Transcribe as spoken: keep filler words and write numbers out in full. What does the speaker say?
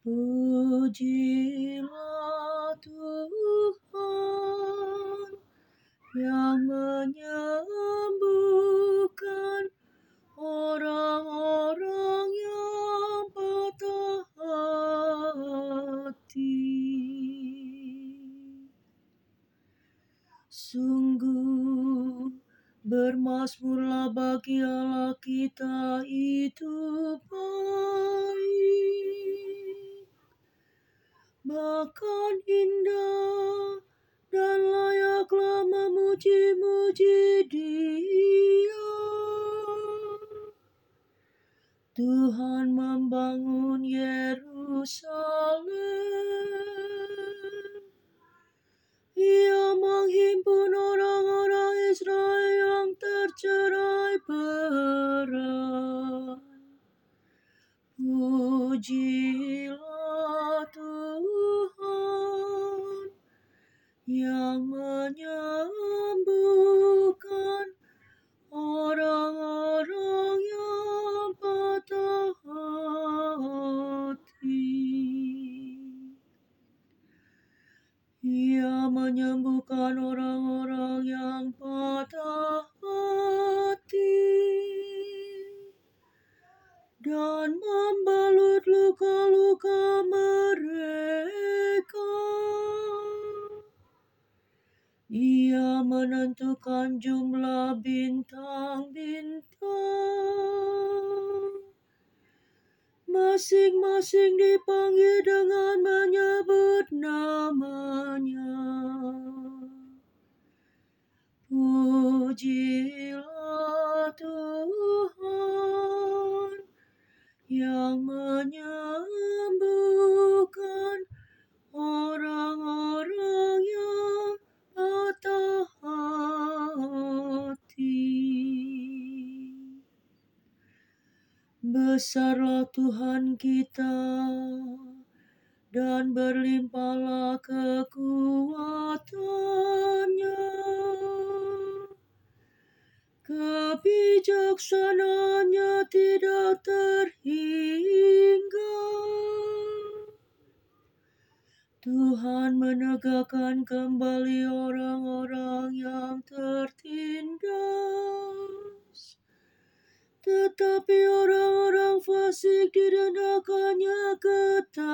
Pujilah Tuhan yang menyembuhkan orang-orang yang patah hati. Sungguh bermasmurlah bagi Allah kita itu baik, bahkan indah dan layaklah memuji-muji Dia. Tuhan membangun Yerusalem. Ia menghimpun orang-orang Israel yang tercerai-berai. Pujilah Tuhan yang menyembuhkan orang-orang yang patah hati. Ia menyembuhkan orang-orang yang patah hati dan membalut luka-luka mereka. Ia menentukan jumlah bintang-bintang. Masing-masing dipanggil dengan menyebut namanya. Pujilah Tuhan yang menyembuhkan orang-orang yang patah hati. Besarlah Tuhan kita dan berlimpahlah kekuatannya. Kebijaksanaannya tidak terhingga. Tuhan menegakkan kembali orang-orang yang tertindas, tetapi orang-orang fasik direndahkannya ke tanah.